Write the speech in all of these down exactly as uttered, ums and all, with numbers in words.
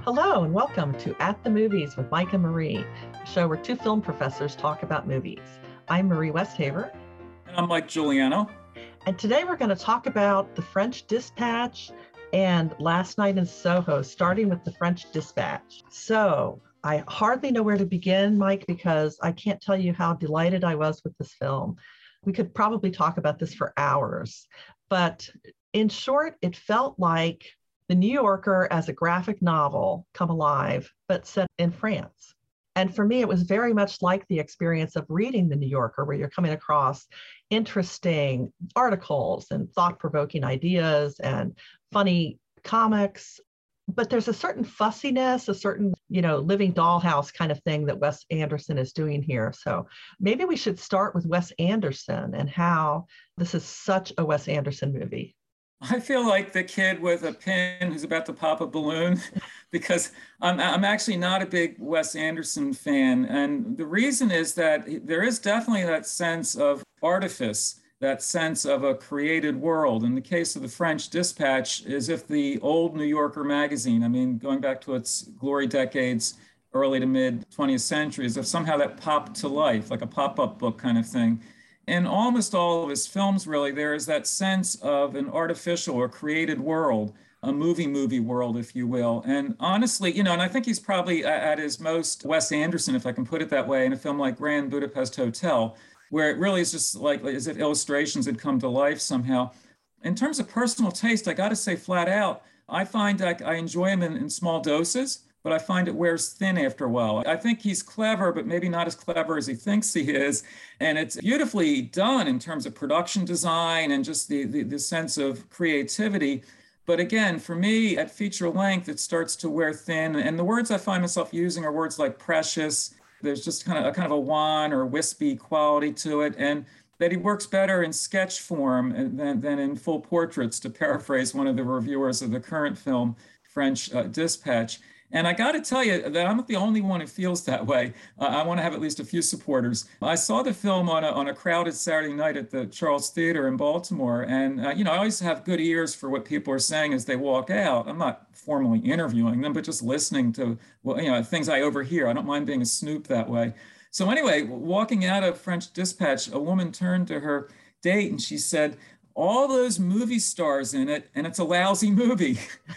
Hello and welcome to At the Movies with Mike and Marie, a show where two film professors talk about movies. I'm Marie Westhaver. And I'm Mike Giuliano. And today we're going to talk about The French Dispatch and Last Night in Soho, starting with The French Dispatch. So I hardly know where to begin, Mike, because I can't tell you how delighted I was with this film. We could probably talk about this for hours, but in short, it felt like The New Yorker as a graphic novel come alive, but set in France. And for me, it was very much like the experience of reading The New Yorker, where you're coming across interesting articles and thought-provoking ideas and funny comics. But there's a certain fussiness, a certain, you know, living dollhouse kind of thing that Wes Anderson is doing here. So maybe we should start with Wes Anderson and how this is such a Wes Anderson movie. I feel like the kid with a pin who's about to pop a balloon because I'm, I'm actually not a big Wes Anderson fan. And the reason is that there is definitely that sense of artifice, that sense of a created world. In the case of The French Dispatch, as if the old New Yorker magazine, I mean, going back to its glory decades, early to mid twentieth century, as if somehow that popped to life, like a pop-up book kind of thing. In almost all of his films, really, there is that sense of an artificial or created world, a movie movie world, if you will. And honestly, you know, and I think he's probably at his most Wes Anderson, if I can put it that way, in a film like Grand Budapest Hotel, where it really is just like as if illustrations had come to life somehow. In terms of personal taste, I got to say flat out, I find that I enjoy him in, in small doses, but I find it wears thin after a while. I think he's clever, but maybe not as clever as he thinks he is. And it's beautifully done in terms of production design and just the, the, the sense of creativity. But again, for me, at feature length, it starts to wear thin. And the words I find myself using are words like precious. There's just kind of a kind of a wan or wispy quality to it. And that he works better in sketch form than, than in full portraits, to paraphrase one of the reviewers of the current film, French uh, Dispatch. And I got to tell you that I'm not the only one who feels that way. Uh, I want to have at least a few supporters. I saw the film on a, on a crowded Saturday night at the Charles Theater in Baltimore. And, uh, you know, I always have good ears for what people are saying as they walk out. I'm not formally interviewing them, but just listening to, well, you know, things I overhear. I don't mind being a snoop that way. So anyway, walking out of French Dispatch, a woman turned to her date and she said, all those movie stars in it, and it's a lousy movie.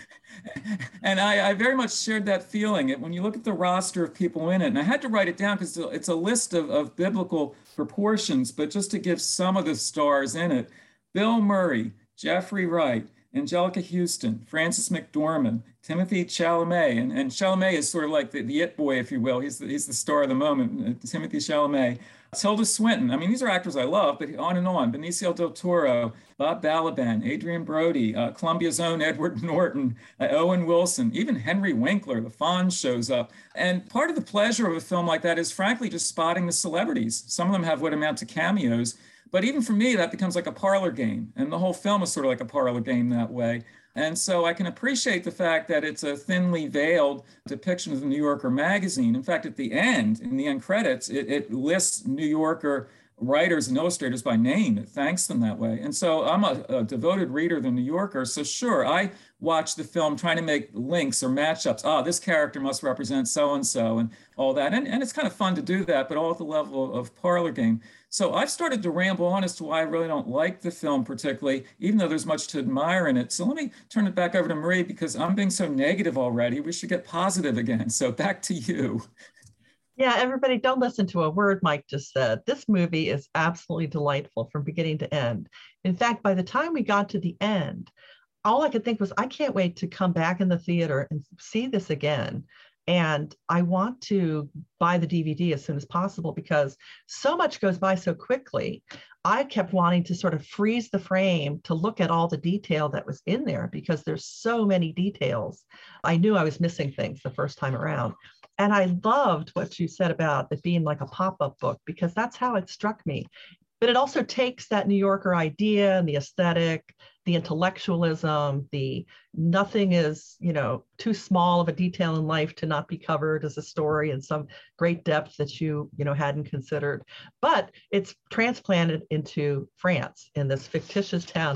And I, I very much shared that feeling. When you look at the roster of people in it, and I had to write it down because it's a list of, of biblical proportions, but just to give some of the stars in it, Bill Murray, Jeffrey Wright, Angelica Houston, Frances McDormand, Timothy Chalamet, and, and Chalamet is sort of like the, the it boy, if you will. He's the, he's the star of the moment, uh, Timothy Chalamet. Tilda Swinton. I mean, these are actors I love, but on and on. Benicio del Toro, Bob Balaban, Adrian Brody, uh, Columbia's own Edward Norton, uh, Owen Wilson, even Henry Winkler, the Fonz shows up. And part of the pleasure of a film like that is, frankly, just spotting the celebrities. Some of them have what amount to cameos. But even for me, that becomes like a parlor game. And the whole film is sort of like a parlor game that way. And so I can appreciate the fact that it's a thinly veiled depiction of the New Yorker magazine. In fact, at the end, in the end credits, it, it lists New Yorker writers and illustrators by name. It thanks them that way. And so I'm a, a devoted reader of the New Yorker. So sure, I watch the film trying to make links or matchups. Ah, this character must represent so-and-so and all that. And, and it's kind of fun to do that, but all at the level of, of parlor game. So I've started to ramble on as to why I really don't like the film particularly, even though there's much to admire in it. So let me turn it back over to Marie because I'm being so negative already. We should get positive again. So back to you. Yeah, everybody, don't listen to a word Mike just said. This movie is absolutely delightful from beginning to end. In fact, by the time we got to the end, all I could think was, I can't wait to come back in the theater and see this again. And I want to buy the D V D as soon as possible because so much goes by so quickly. I kept wanting to sort of freeze the frame to look at all the detail that was in there because there's so many details. I knew I was missing things the first time around. And I loved what you said about it being like a pop-up book because that's how it struck me. But it also takes that New Yorker idea and the aesthetic, the intellectualism, the nothing is, you know, too small of a detail in life to not be covered as a story in some great depth that you, you know, hadn't considered. But it's transplanted into France in this fictitious town of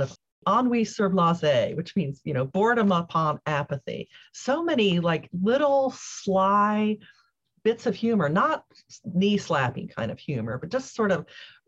ennui sur blasé, which means, you know, boredom upon apathy. So many like little sly bits of humor, not knee slapping kind of humor, but just sort of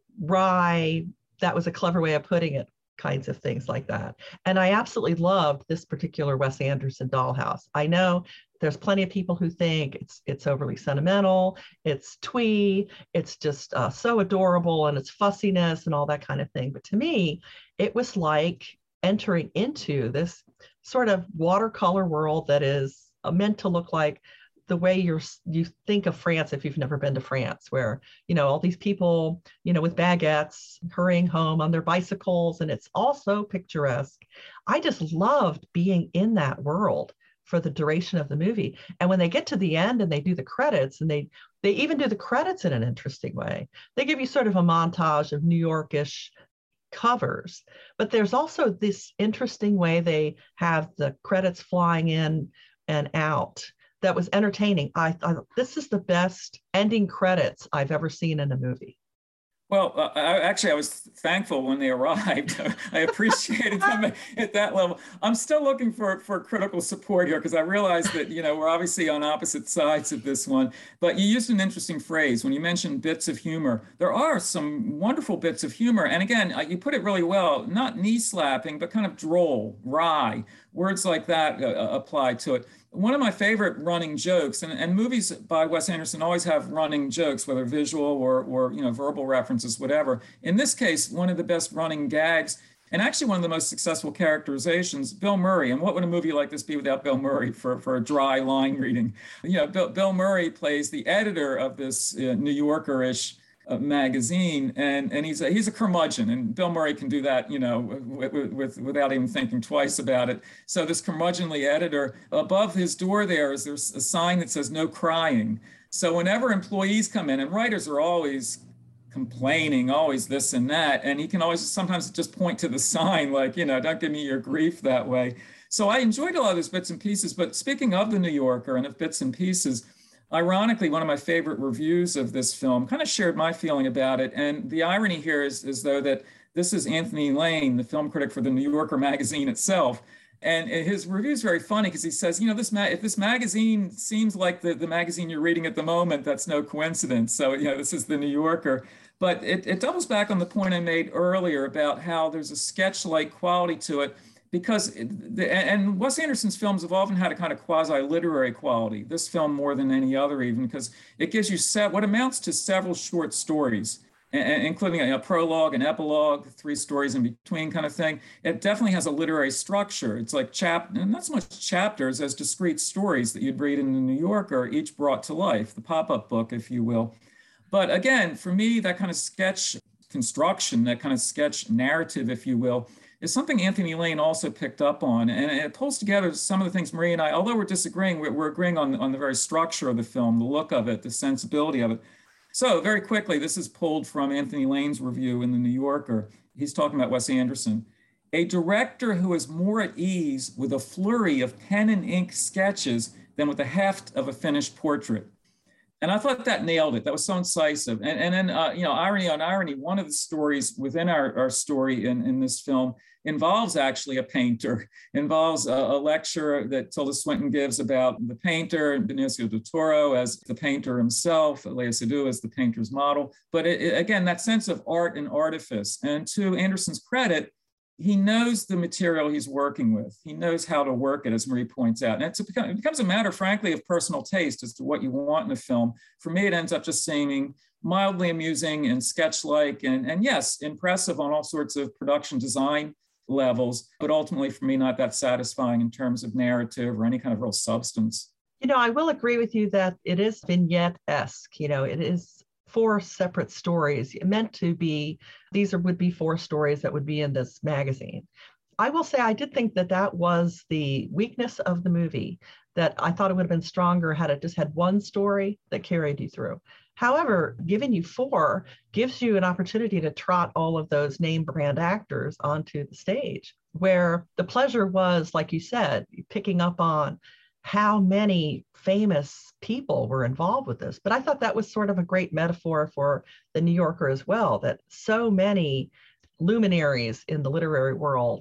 wry, that was a clever way of putting it, kinds of things like that. And I absolutely loved this particular Wes Anderson Dollhouse. I know there's plenty of people who think it's it's overly sentimental, it's twee, it's just uh, so adorable, and it's fussiness and all that kind of thing. But to me, it was like entering into this sort of watercolor world that is uh, meant to look like the way you're you think of France if you've never been to France, where, you know, all these people, you know, with baguettes hurrying home on their bicycles, and it's also picturesque. I just loved being in that world for the duration of the movie. And when they get to the end and they do the credits, and they they even do the credits in an interesting way. They give you sort of a montage of New Yorkish covers, but there's also this interesting way they have the credits flying in and out that was entertaining. I thought this is the best ending credits I've ever seen in a movie. Well, uh, I, actually, I was thankful when they arrived. I appreciated them at that level. I'm still looking for, for critical support here, because I realize that, you know, we're obviously on opposite sides of this one. But you used an interesting phrase when you mentioned bits of humor. There are some wonderful bits of humor. And again, you put it really well, not knee slapping, but kind of droll, wry. Words like that uh, apply to it. One of my favorite running jokes, and, and movies by Wes Anderson always have running jokes, whether visual or, or you know, verbal references, whatever. In this case, one of the best running gags, and actually one of the most successful characterizations, Bill Murray. And what would a movie like this be without Bill Murray for, for a dry line reading? You know, Bill, Bill Murray plays the editor of this uh, New Yorker-ish Uh, magazine, and and he's a, he's a curmudgeon, and Bill Murray can do that, you know, with, with, without even thinking twice about it. So this curmudgeonly editor, above his door there is there's a sign that says no crying. So whenever employees come in, and writers are always complaining, always this and that, and he can always sometimes just point to the sign, like, you know, don't give me your grief that way. So I enjoyed a lot of those bits and pieces. But speaking of the New Yorker and of bits and pieces, ironically, one of my favorite reviews of this film kind of shared my feeling about it. And the irony here is, is though that this is Anthony Lane, the film critic for the New Yorker magazine itself. And his review is very funny because he says, you know, this ma- if this magazine seems like the, the magazine you're reading at the moment, that's no coincidence. So, you know, this is the New Yorker. But it, it doubles back on the point I made earlier about how there's a sketch-like quality to it. Because, the, and Wes Anderson's films have often had a kind of quasi-literary quality, this film more than any other even, because it gives you set, what amounts to several short stories, and, including a, a prologue, an epilogue, three stories in between kind of thing. It definitely has a literary structure. It's like chap, and not so much chapters as discrete stories that you'd read in the New Yorker, each brought to life, the pop-up book, if you will. But again, for me, that kind of sketch construction, that kind of sketch narrative, if you will, is something Anthony Lane also picked up on. And it pulls together some of the things Marie and I, although we're disagreeing, we're, we're agreeing on, on the very structure of the film, the look of it, the sensibility of it. So very quickly, this is pulled from Anthony Lane's review in the New Yorker. He's talking about Wes Anderson. A director who is more at ease with a flurry of pen and ink sketches than with the heft of a finished portrait. And I thought that nailed it. That was so incisive. And, and then, uh, you know, irony on irony, one of the stories within our, our story in, in this film involves actually a painter, involves a, a lecture that Tilda Swinton gives about the painter, Benicio del Toro as the painter himself, Léa Seydoux as the painter's model. But it, it, again, that sense of art and artifice. And to Anderson's credit, he knows the material he's working with. He knows how to work it, as Marie points out. And it's, it becomes a matter, frankly, of personal taste as to what you want in a film. For me, it ends up just seeming mildly amusing and sketch-like, and, and yes, impressive on all sorts of production design levels, but ultimately for me, not that satisfying in terms of narrative or any kind of real substance. You know, I will agree with you that it is vignette-esque. You know, it is four separate stories meant to be, these are, would be four stories that would be in this magazine. I will say I did think that that was the weakness of the movie, that I thought it would have been stronger had it just had one story that carried you through. However, giving you four gives you an opportunity to trot all of those name brand actors onto the stage, where the pleasure was, like you said, picking up on how many famous people were involved with this. But I thought that was sort of a great metaphor for the New Yorker as well, that so many luminaries in the literary world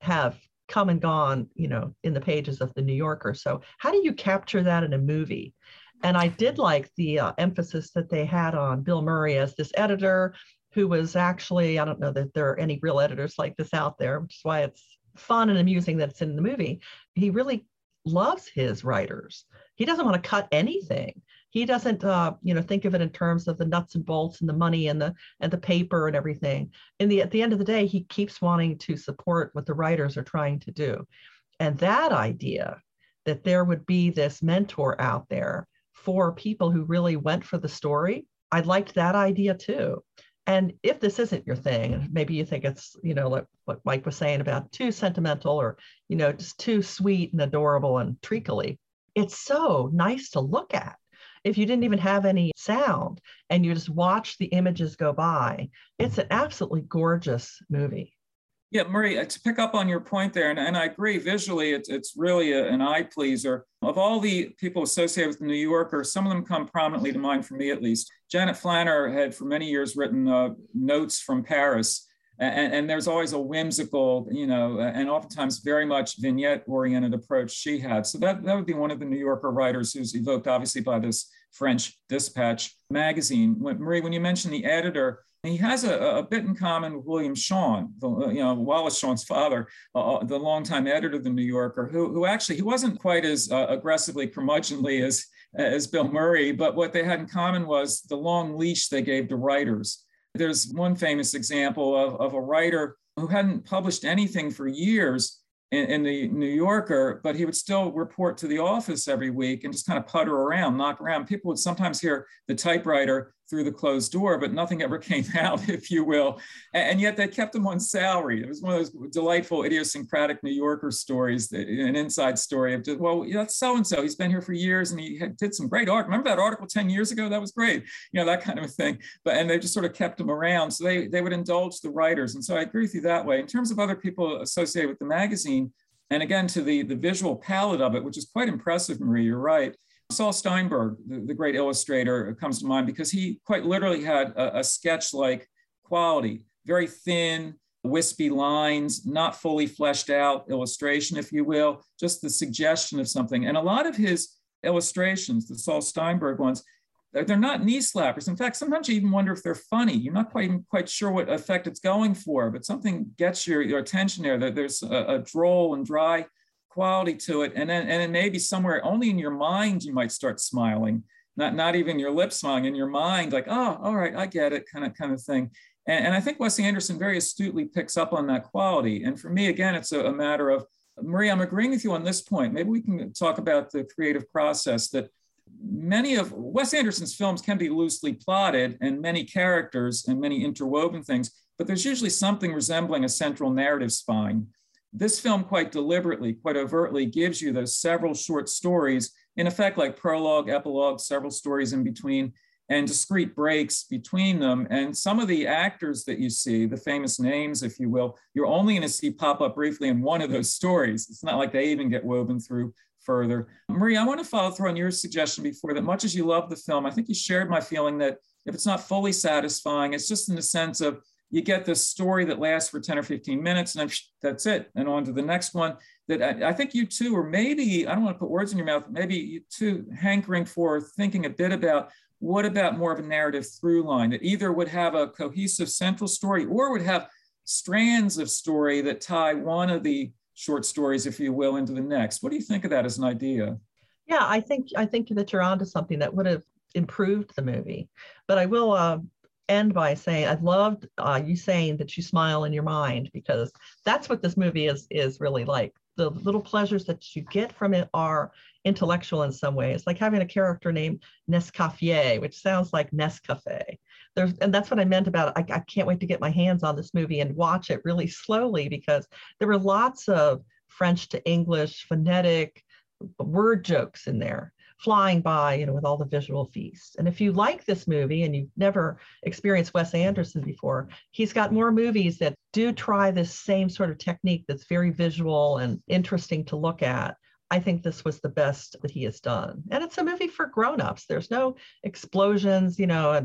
have come and gone, you know, in the pages of the New Yorker. So how do you capture that in a movie? And I did like the uh, emphasis that they had on Bill Murray as this editor who was actually, I don't know that there are any real editors like this out there, which is why it's fun and amusing that it's in the movie. He really loves his writers. He doesn't want to cut anything. He doesn't, uh, you know, think of it in terms of the nuts and bolts and the money and the and the paper and everything. In the at the end of the day, he keeps wanting to support what the writers are trying to do. And that idea that there would be this mentor out there for people who really went for the story, I liked that idea too. And if this isn't your thing, maybe you think it's, you know, like what Mike was saying about too sentimental or, you know, just too sweet and adorable and treacly, it's so nice to look at. If you didn't even have any sound and you just watch the images go by, it's an absolutely gorgeous movie. Yeah, Marie, to pick up on your point there, and, and I agree, visually, it's, it's really a, an eye pleaser. Of all the people associated with the New Yorker, some of them come prominently to mind, for me at least. Janet Flanner had for many years written uh, notes from Paris, and, and there's always a whimsical, you know, and oftentimes very much vignette-oriented approach she had. So that, that would be one of the New Yorker writers who's evoked, obviously, by this French Dispatch magazine. When, Marie, when you mentioned the editor, he has a, a bit in common with William Shawn, the, you know, Wallace Shawn's father, uh, the longtime editor of the New Yorker, who, who actually, he wasn't quite as uh, aggressively curmudgeonly as, as Bill Murray, but what they had in common was the long leash they gave to writers. There's one famous example of, of a writer who hadn't published anything for years in, in the New Yorker, but he would still report to the office every week and just kind of putter around, knock around. People would sometimes hear the typewriter through the closed door, but nothing ever came out, if you will. And yet they kept him on salary. It was one of those delightful, idiosyncratic New Yorker stories, an inside story of, just, well, that's so-and-so. He's been here for years and he did some great art. Remember that article ten years ago? That was great. You know, that kind of a thing. But, and they just sort of kept him around. So they, they would indulge the writers. And so I agree with you that way. In terms of other people associated with the magazine, and again, to the, the visual palette of it, which is quite impressive, Marie, you're right. Saul Steinberg, the, the great illustrator, comes to mind because he quite literally had a, a sketch-like quality, very thin, wispy lines, not fully fleshed out illustration, if you will, just the suggestion of something. And a lot of his illustrations, the Saul Steinberg ones, they're not knee slappers. In fact, sometimes you even wonder if they're funny. You're not quite quite sure what effect it's going for, but something gets your, your attention there, that there's a, a droll and dry quality to it. And then and it may be somewhere only in your mind you might start smiling, not, not even your lips smiling, in your mind, like, oh, all right, I get it, kind of, kind of thing. And, and I think Wes Anderson very astutely picks up on that quality. And for me, again, it's a, a matter of, Marie, I'm agreeing with you on this point. Maybe we can talk about the creative process, that many of Wes Anderson's films can be loosely plotted and many characters and many interwoven things, but there's usually something resembling a central narrative spine. This film quite deliberately, quite overtly gives you those several short stories, in effect like prologue, epilogue, several stories in between, and discrete breaks between them. And some of the actors that you see, the famous names, if you will, you're only going to see pop up briefly in one of those stories. It's not like they even get woven through further. Marie, I want to follow through on your suggestion before that. Much as you love the film, I think you shared my feeling that if it's not fully satisfying, it's just in the sense of you get this story that lasts for ten or fifteen minutes and then that's it, and on to the next one. That I, I think you too, or maybe, I don't want to put words in your mouth, maybe you too hankering for thinking a bit about what about more of a narrative through line that either would have a cohesive central story or would have strands of story that tie one of the short stories, if you will, into the next. What do you think of that as an idea? Yeah, I think I think that you're onto something that would have improved the movie. But I will uh, end by saying I loved uh, you saying that you smile in your mind, because that's what this movie is is really like. The little pleasures that you get from it are intellectual in some ways, like having a character named Nescafier, which sounds like Nescafe. There's, and that's what I meant about it. I, I can't wait to get my hands on this movie and watch it really slowly, because there were lots of French to English phonetic word jokes in there flying by, you know, with all the visual feasts. And if you like this movie and you've never experienced Wes Anderson before, he's got more movies that do try this same sort of technique that's very visual and interesting to look at. I think this was the best that he has done. And it's a movie for grownups. There's no explosions, you know, and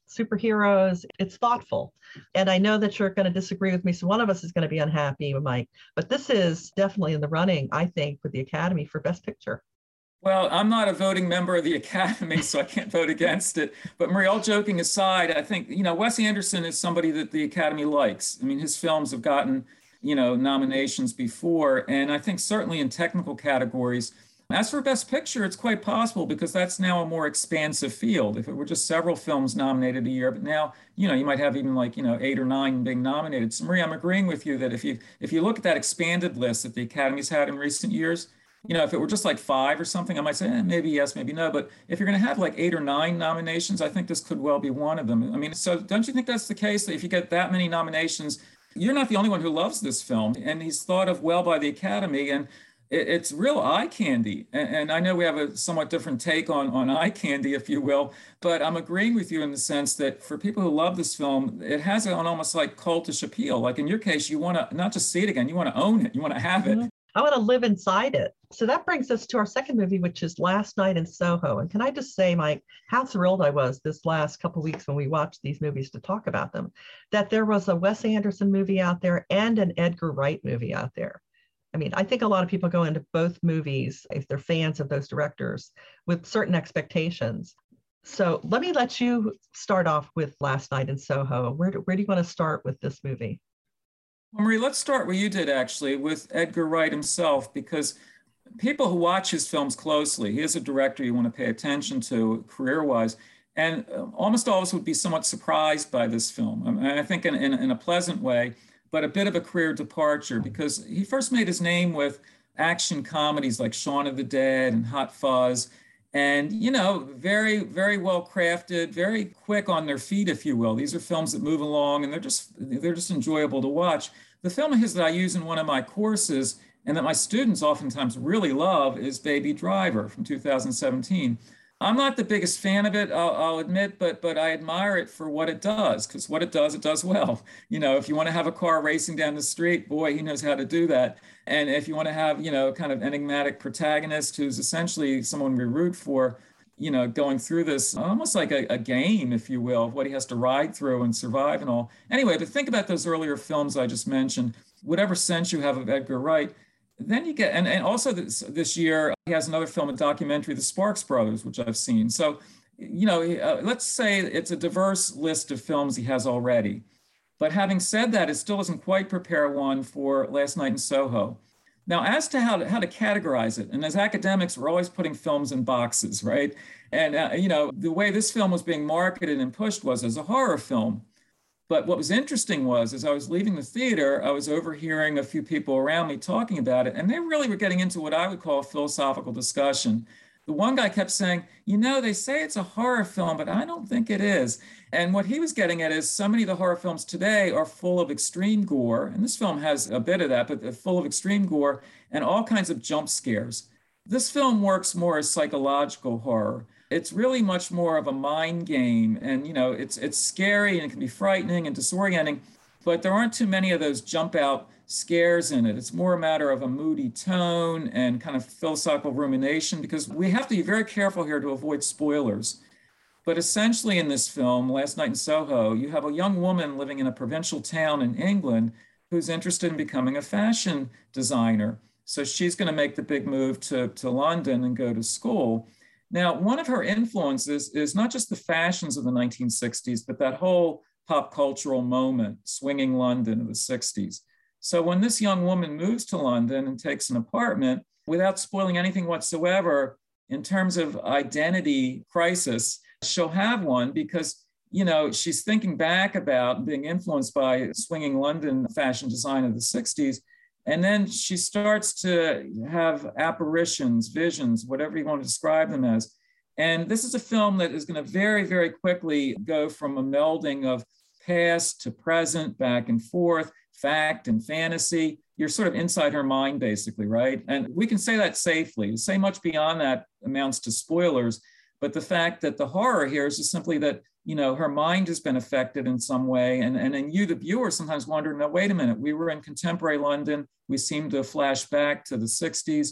superheroes. It's thoughtful. And I know that you're going to disagree with me. So one of us is going to be unhappy, Mike. But this is definitely in the running, I think, with the Academy for Best Picture. Well, I'm not a voting member of the Academy, so I can't vote against it. But Marie, all joking aside, I think, you know, Wes Anderson is somebody that the Academy likes. I mean, his films have gotten, you know, nominations before. And I think certainly in technical categories. As for Best Picture, it's quite possible because that's now a more expansive field. If it were just several films nominated a year, but now, you know, you might have even like, you know, eight or nine being nominated. So Marie, I'm agreeing with you that if you if you look at that expanded list that the Academy's had in recent years, you know, if it were just like five or something, I might say eh, maybe yes, maybe no. But if you're going to have like eight or nine nominations, I think this could well be one of them. I mean, so don't you think that's the case that if you get that many nominations, you're not the only one who loves this film, and he's thought of well by the Academy, and it, it's real eye candy. And, and I know we have a somewhat different take on on eye candy, if you will, but I'm agreeing with you in the sense that for people who love this film, it has an almost like cultish appeal. Like in your case, you want to not just see it again, you want to own it, you want to have it. I want to live inside it. So that brings us to our second movie, which is Last Night in Soho. And can I just say, Mike, how thrilled I was this last couple of weeks when we watched these movies to talk about them, that there was a Wes Anderson movie out there and an Edgar Wright movie out there. I mean, I think a lot of people go into both movies, if they're fans of those directors, with certain expectations. So let me let you start off with Last Night in Soho. Where do, where do you want to start with this movie? Well, Marie, let's start where you did actually with Edgar Wright himself, because people who watch his films closely, he is a director you want to pay attention to career-wise, and almost all of us would be somewhat surprised by this film. I, mean, I think in, in, in a pleasant way, but a bit of a career departure because he first made his name with action comedies like Shaun of the Dead and Hot Fuzz, and, you know, very, very well crafted, very quick on their feet, if you will. These are films that move along and they're just, they're just enjoyable to watch. The film of his that I use in one of my courses and that my students oftentimes really love is Baby Driver from two thousand seventeen. I'm not the biggest fan of it, I'll, I'll admit, but but I admire it for what it does, because what it does, it does well. You know, if you want to have a car racing down the street, boy, he knows how to do that. And if you want to have, you know, kind of enigmatic protagonist who's essentially someone we root for, you know, going through this almost like a, a game, if you will, of what he has to ride through and survive and all. Anyway, but think about those earlier films I just mentioned, whatever sense you have of Edgar Wright. Then you get, and, and also this, this year, he has another film, a documentary, The Sparks Brothers, which I've seen. So, you know, uh, let's say it's a diverse list of films he has already. But having said that, it still doesn't quite prepare one for Last Night in Soho. Now, as to how to, how to categorize it, and as academics, we're always putting films in boxes, right? And, uh, you know, the way this film was being marketed and pushed was as a horror film. But what was interesting was, as I was leaving the theater, I was overhearing a few people around me talking about it, and they really were getting into what I would call a philosophical discussion. The one guy kept saying, you know, they say it's a horror film, but I don't think it is. And what he was getting at is so many of the horror films today are full of extreme gore, and this film has a bit of that, but full of extreme gore and all kinds of jump scares. This film works more as psychological horror. It's really much more of a mind game, and you know, it's it's scary and it can be frightening and disorienting, but there aren't too many of those jump out scares in it. It's more a matter of a moody tone and kind of philosophical rumination, because we have to be very careful here to avoid spoilers. But essentially in this film, Last Night in Soho, you have a young woman living in a provincial town in England who's interested in becoming a fashion designer. So she's going to make the big move to, to London and go to school. Now, one of her influences is not just the fashions of the nineteen sixties, but that whole pop cultural moment, swinging London of the sixties. So when this young woman moves to London and takes an apartment, without spoiling anything whatsoever, in terms of identity crisis, she'll have one because, you know, she's thinking back about being influenced by swinging London fashion design of the sixties. And then she starts to have apparitions, visions, whatever you want to describe them as. And this is a film that is going to very, very quickly go from a melding of past to present, back and forth, fact and fantasy. You're sort of inside her mind, basically, right? And we can say that safely. To say much beyond that amounts to spoilers. But the fact that the horror here is just simply that, you know, her mind has been affected in some way. And, and then you, the viewer, sometimes wonder, no, wait a minute, we were in contemporary London. We seem to flash back to the sixties.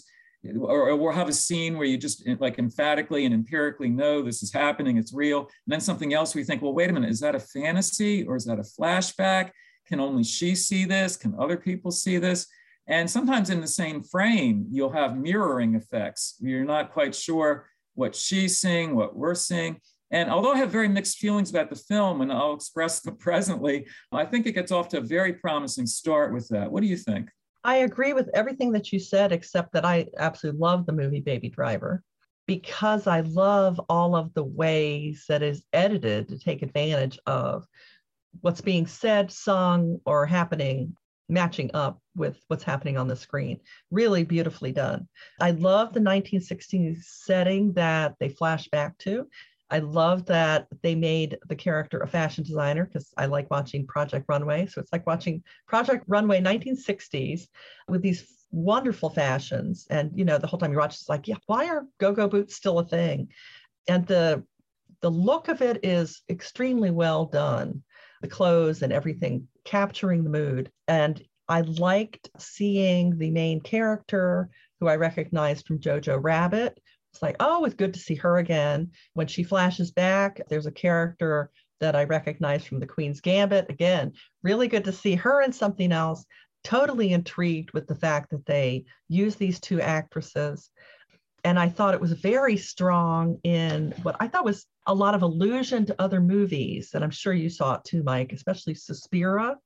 or, or we'll have a scene where you just like emphatically and empirically know this is happening, it's real. And then something else we think, well, wait a minute, is that a fantasy or is that a flashback? Can only she see this? Can other people see this? And sometimes in the same frame, you'll have mirroring effects. You're not quite sure what she's seeing, what we're seeing. And although I have very mixed feelings about the film, and I'll express them presently, I think it gets off to a very promising start with that. What do you think? I agree with everything that you said, except that I absolutely love the movie Baby Driver because I love all of the ways that is edited to take advantage of what's being said, sung, or happening, matching up with what's happening on the screen. Really beautifully done. I love the nineteen sixties setting that they flash back to. I love that they made the character a fashion designer because I like watching Project Runway. So it's like watching Project Runway nineteen sixties with these wonderful fashions. And, you know, the whole time you watch, it's like, yeah, why are go-go boots still a thing? And the, the look of it is extremely well done. The clothes and everything capturing the mood. And I liked seeing the main character who I recognized from Jojo Rabbit. It's like, oh, it's good to see her again. When she flashes back, there's a character that I recognize from The Queen's Gambit. Again, really good to see her in something else. Totally intrigued with the fact that they use these two actresses. And I thought it was very strong in what I thought was a lot of allusion to other movies. And I'm sure you saw it too, Mike, especially Suspiria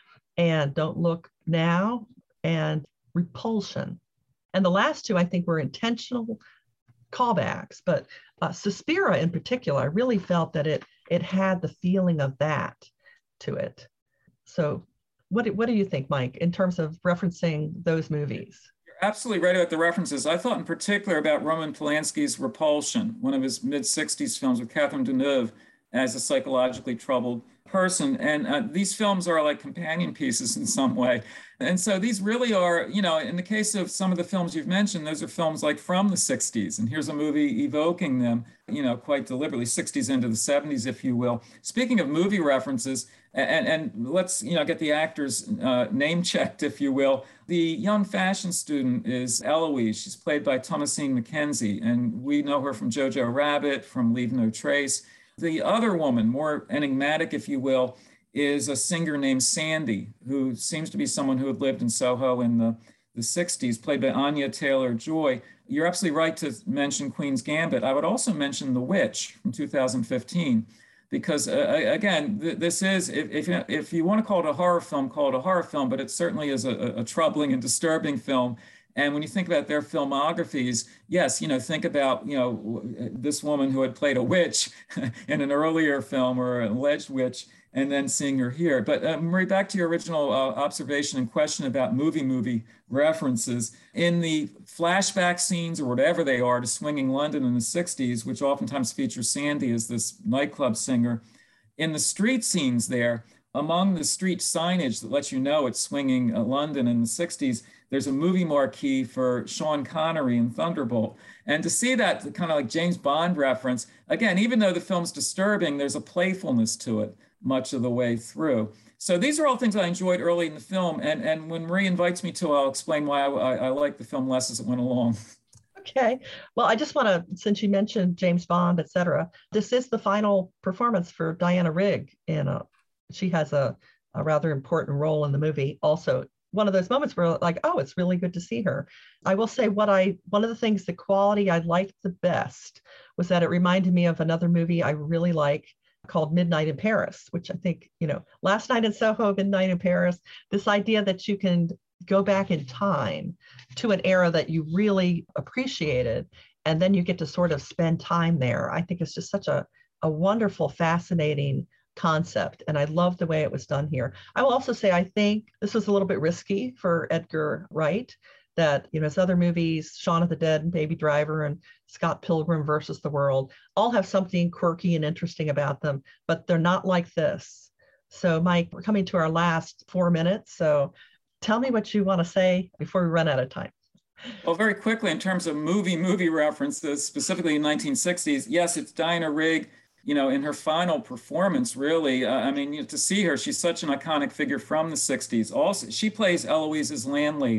and Don't Look Now and Repulsion. And the last two, I think, were intentional callbacks, but uh, Suspiria in particular, I really felt that it it had the feeling of that to it. So what do, what do you think, Mike, in terms of referencing those movies? You're absolutely right about the references. I thought in particular about Roman Polanski's Repulsion, one of his mid-sixties films with Catherine Deneuve as a psychologically troubled person. And uh, these films are like companion pieces in some way. And so these really are, you know, in the case of some of the films you've mentioned, those are films like from the sixties. And here's a movie evoking them, you know, quite deliberately, sixties into the seventies, if you will. Speaking of movie references, and, and let's, you know, get the actors uh, name checked, if you will. The young fashion student is Eloise. She's played by Thomasine McKenzie. And we know her from Jojo Rabbit, from Leave No Trace. The other woman, more enigmatic, if you will, is a singer named Sandy, who seems to be someone who had lived in Soho in the, the sixties, played by Anya Taylor-Joy. You're absolutely right to mention Queen's Gambit. I would also mention The Witch from two thousand fifteen, because uh, again, th this is, if, if, you, if you want to call it a horror film, call it a horror film, but it certainly is a, a troubling and disturbing film. And when you think about their filmographies, yes, you know, think about, you know, this woman who had played a witch in an earlier film or an alleged witch, and then seeing her here. But uh, Marie, back to your original uh, observation and question about movie movie references. In the flashback scenes or whatever they are to Swinging London in the sixties, which oftentimes features Sandy as this nightclub singer, in the street scenes there, among the street signage that lets you know it's Swinging uh, London in the sixties, there's a movie marquee for Sean Connery in Thunderbolt. And to see that kind of like James Bond reference, again, even though the film's disturbing, there's a playfulness to it much of the way through. So these are all things I enjoyed early in the film. And, and when Marie invites me to, I'll explain why I, I, I like the film less as it went along. Okay. Well, I just want to, since you mentioned James Bond, et cetera, this is the final performance for Diana Rigg. In a, she has a, a rather important role in the movie. Also, one of those moments where like, oh, it's really good to see her. I will say what I, one of the things, the quality I liked the best was that it reminded me of another movie I really like called Midnight in Paris, which I think, you know, Last Night in Soho, Midnight in Paris, this idea that you can go back in time to an era that you really appreciated, and then you get to sort of spend time there. I think it's just such a, a wonderful, fascinating concept. And I love the way it was done here. I will also say, I think this was a little bit risky for Edgar Wright, that, you know, his other movies, Shaun of the Dead and Baby Driver and Scott Pilgrim versus the World, all have something quirky and interesting about them, but they're not like this. So Mike, we're coming to our last four minutes. So tell me what you want to say before we run out of time. Well, very quickly, in terms of movie, movie references, specifically in nineteen sixties, yes, it's Diana Rigg, you know, in her final performance, really. Uh, I mean, you know, to see her, she's such an iconic figure from the sixties. Also, she plays Eloise's landlady,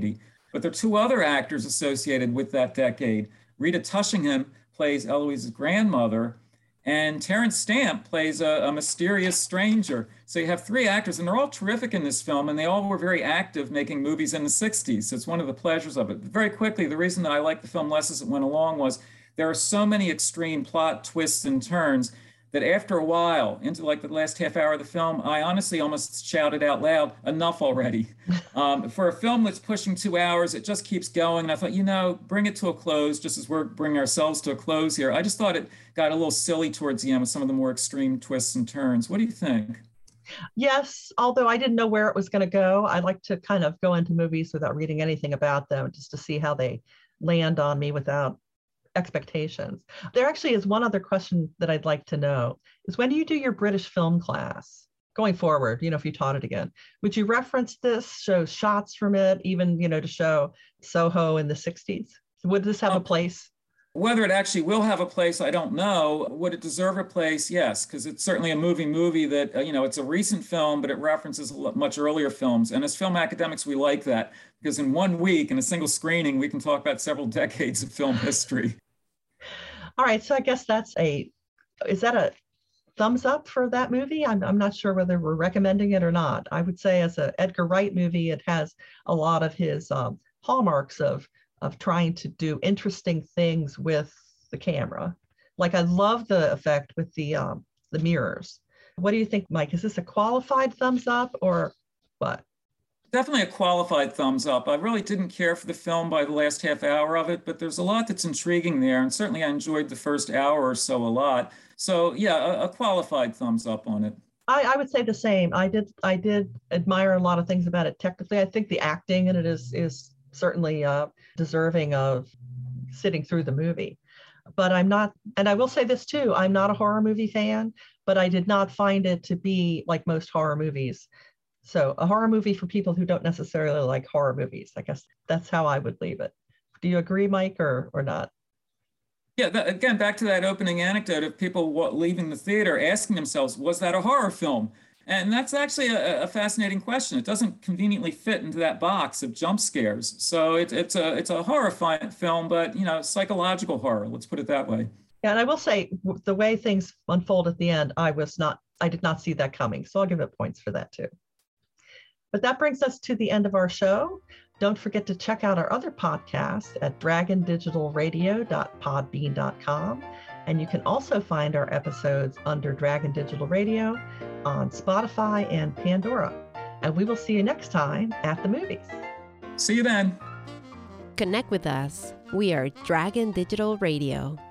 But there are two other actors associated with that decade. Rita Tushingham plays Eloise's grandmother, and Terrence Stamp plays a, a mysterious stranger. So you have three actors, and they're all terrific in this film, and they all were very active making movies in the sixties. So it's one of the pleasures of it. But very quickly, the reason that I liked the film less as it went along was there are so many extreme plot twists and turns that after a while, into like the last half hour of the film, I honestly almost shouted out loud, enough already. Um, for a film that's pushing two hours, it just keeps going. And I thought, you know, bring it to a close, just as we're bringing ourselves to a close here. I just thought it got a little silly towards the end with some of the more extreme twists and turns. What do you think? Yes, although I didn't know where it was going to go. I like to kind of go into movies without reading anything about them, just to see how they land on me without expectations. There actually is one other question that I'd like to know is, when do you do your British film class going forward, you know, if you taught it again, would you reference this, show shots from it, even, you know, to show Soho in the sixties? Would this have um, a place? Whether it actually will have a place, I don't know. Would it deserve a place? Yes, because it's certainly a movie movie that, uh, you know, it's a recent film, but it references much earlier films. And as film academics, we like that, because in one week, in a single screening, we can talk about several decades of film history. All right, so I guess that's a, is that a thumbs up for that movie? I'm, I'm not sure whether we're recommending it or not. I would say as an Edgar Wright movie, it has a lot of his um, hallmarks of, of trying to do interesting things with the camera. Like, I love the effect with the, um, the mirrors. What do you think, Mike? Is this a qualified thumbs up or what? Definitely a qualified thumbs up. I really didn't care for the film by the last half hour of it, but there's a lot that's intriguing there. And certainly I enjoyed the first hour or so a lot. So yeah, a, a qualified thumbs up on it. I, I would say the same. I did I did admire a lot of things about it technically. I think the acting in it is, is certainly uh, deserving of sitting through the movie. But I'm not, and I will say this too, I'm not a horror movie fan, but I did not find it to be like most horror movies. So a horror movie for people who don't necessarily like horror movies. I guess that's how I would leave it. Do you agree, Mike, or, or not? Yeah, that, again, back to that opening anecdote of people leaving the theater asking themselves, was that a horror film? And that's actually a, a fascinating question. It doesn't conveniently fit into that box of jump scares. So it, it's a it's a horrifying film, but, you know, psychological horror, let's put it that way. Yeah, and I will say the way things unfold at the end, I was not, I did not see that coming. So I'll give it points for that too. But that brings us to the end of our show. Don't forget to check out our other podcasts at dragon digital radio dot podbean dot com. And you can also find our episodes under Dragon Digital Radio on Spotify and Pandora. And we will see you next time at the movies. See you then. Connect with us. We are Dragon Digital Radio.